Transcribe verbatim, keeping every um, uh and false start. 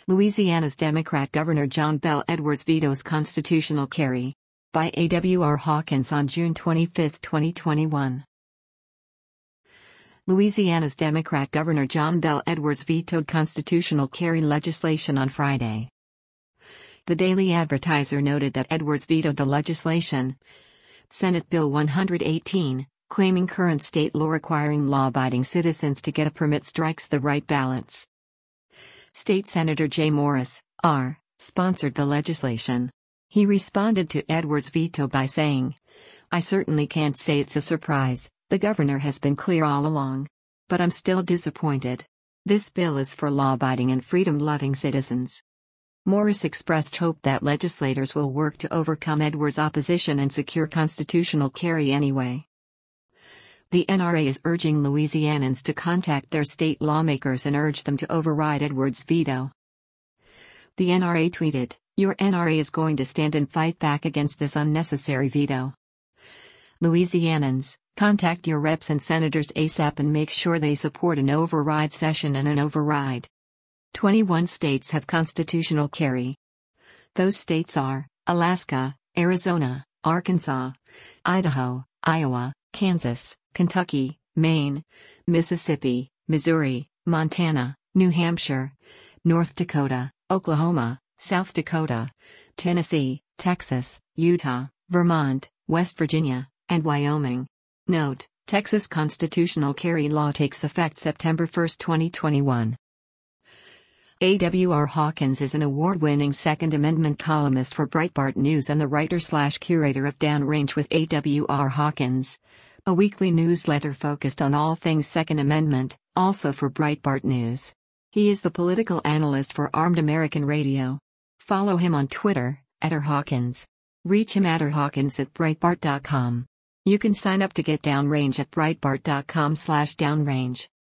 Louisiana's Democrat Governor John Bel Edwards vetoes constitutional carry. By A W R Hawkins on June twenty-fifth, twenty twenty-one. Louisiana's Democrat Governor John Bel Edwards vetoed constitutional carry legislation on Friday. The Daily Advertiser noted that Edwards vetoed the legislation, Senate Bill one eighteen, claiming current state law requiring law-abiding citizens to get a permit strikes the right balance. State Senator Jay Morris, R., sponsored the legislation. He responded to Edwards' veto by saying, "I certainly can't say it's a surprise, the governor has been clear all along. But I'm still disappointed. This bill is for law-abiding and freedom-loving citizens." Morris expressed hope that legislators will work to overcome Edwards' opposition and secure constitutional carry anyway. The N R A is urging Louisianans to contact their state lawmakers and urge them to override Edwards' veto. The N R A tweeted, "Your N R A is going to stand and fight back against this unnecessary veto. Louisianans, contact your reps and senators ASAP and make sure they support an override session and an override." twenty-one states have constitutional carry. Those states are Alaska, Arizona, Arkansas, Idaho, Iowa, Kansas, Kentucky, Maine, Mississippi, Missouri, Montana, New Hampshire, North Dakota, Oklahoma, South Dakota, Tennessee, Texas, Utah, Vermont, West Virginia, and Wyoming. Note: Texas constitutional carry law takes effect September first, twenty twenty-one. A W R Hawkins is an award-winning Second Amendment columnist for Breitbart News and the writer-slash-curator of Downrange with A W R Hawkins, a weekly newsletter focused on all things Second Amendment, also for Breitbart News. He is the political analyst for Armed American Radio. Follow him on Twitter, at R Hawkins. Reach him at r hawkins at breitbart dot com. You can sign up to get Downrange at breitbart dot com slash downrange.